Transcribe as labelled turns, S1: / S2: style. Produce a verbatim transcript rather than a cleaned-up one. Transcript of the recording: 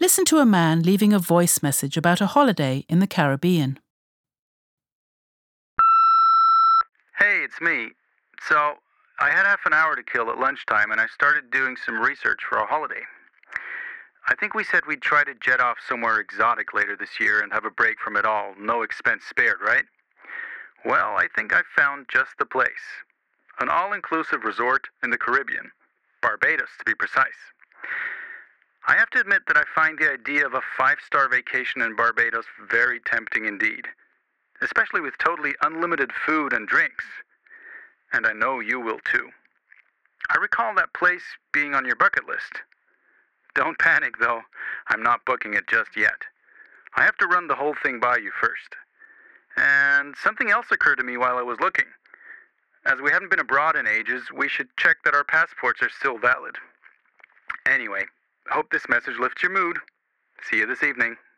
S1: Listen to a man leaving a voice message about a holiday in the Caribbean.
S2: Hey, it's me. So, I had half an hour to kill at lunchtime and I started doing some research for a holiday. I think we said we'd try to jet off somewhere exotic later this year and have a break from it all, no expense spared, right? Well, I think I found just the place. An all inclusive resort in the Caribbean, Barbados to be precise. I have to admit that I find the idea of a five star vacation in Barbados very tempting indeed, especially with totally unlimited food and drinks. And I know you will too. I recall that place being on your bucket list. Don't panic though, I'm not booking it just yet. I have to run the whole thing by you first. And something else occurred to me while I was looking. As we haven't been abroad in ages, we should check that our passports are still valid. Anyway, hope this message lifts your mood. See you this evening.